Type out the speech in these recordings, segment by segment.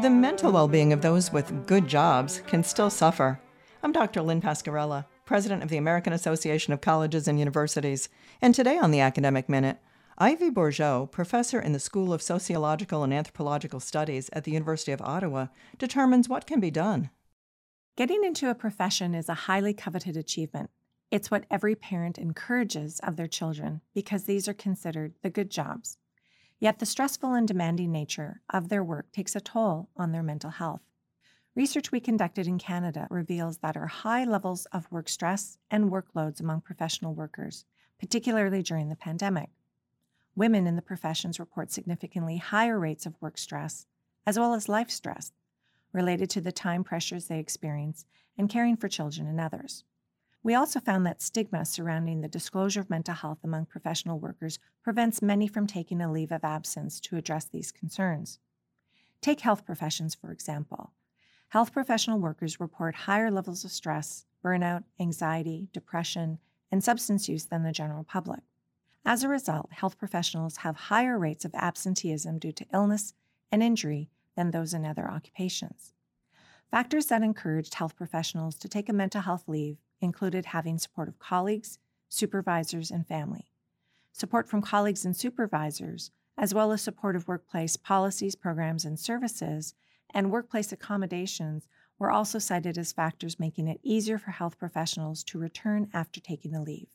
the mental well-being of those with good jobs can still suffer. I'm Dr. Lynn Pascarella, president of the American Association of Colleges and Universities, and today on the Academic Minute, Ivy Bourgeault, professor in the School of Sociological and Anthropological Studies at the University of Ottawa, determines what can be done. Getting into a profession is a highly coveted achievement. It's what every parent encourages of their children because these are considered the good jobs. Yet the stressful and demanding nature of their work takes a toll on their mental health. Research we conducted in Canada reveals that there are high levels of work stress and workloads among professional workers, particularly during the pandemic. Women in the professions report significantly higher rates of work stress, as well as life stress, related to the time pressures they experience and caring for children and others. We also found that stigma surrounding the disclosure of mental health among professional workers prevents many from taking a leave of absence to address these concerns. Take health professions, for example. Health professional workers report higher levels of stress, burnout, anxiety, depression, and substance use than the general public. As a result, health professionals have higher rates of absenteeism due to illness and injury than those in other occupations. Factors that encouraged health professionals to take a mental health leave included having supportive colleagues, supervisors, and family. Support from colleagues and supervisors, as well as supportive workplace policies, programs, and services, and workplace accommodations were also cited as factors making it easier for health professionals to return after taking the leave.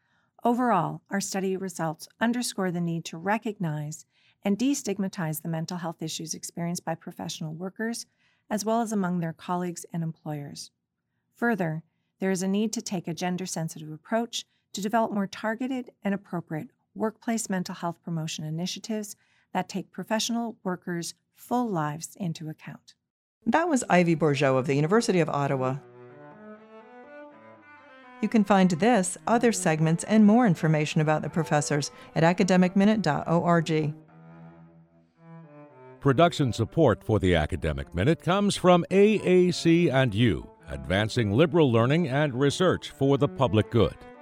Overall, our study results underscore the need to recognize and destigmatize the mental health issues experienced by professional workers, as well as among their colleagues and employers. Further, there is a need to take a gender-sensitive approach to develop more targeted and appropriate workplace mental health promotion initiatives that take professional workers' full lives into account. That was Ivy Bourgeault of the University of Ottawa. You can find this, other segments, and more information about the professors at academicminute.org. Production support for the Academic Minute comes from AAC&U, advancing liberal learning and research for the public good.